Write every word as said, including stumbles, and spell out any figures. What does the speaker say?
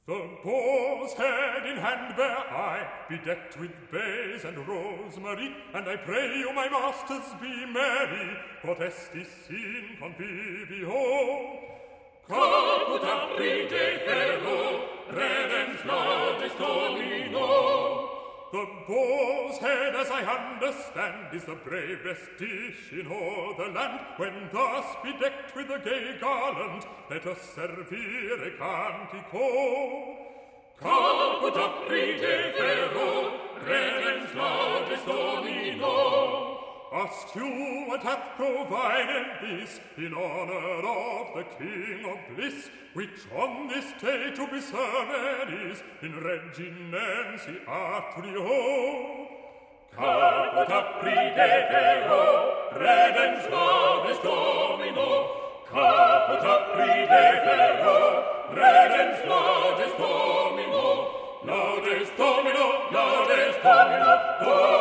The boar's head in hand bear I, bedecked with bays and rosemary, and I pray you, my masters, be merry, potestis in convivio. Caput aprite ferro, redens laudes domino. The boar's head, as I understand, is the bravest dish in all the land. When thus bedecked with a gay garland, let us servire cantico. Caput aprite ferro, redens laudes domino. A steward hath provided this in honor of the King of Bliss, which on this day to be served is in reginensi atrio. Caput aprite ferro, redens laudes domino. Caput aprite ferro, redens laudes domino. Laudes domino, laudes domino, domino.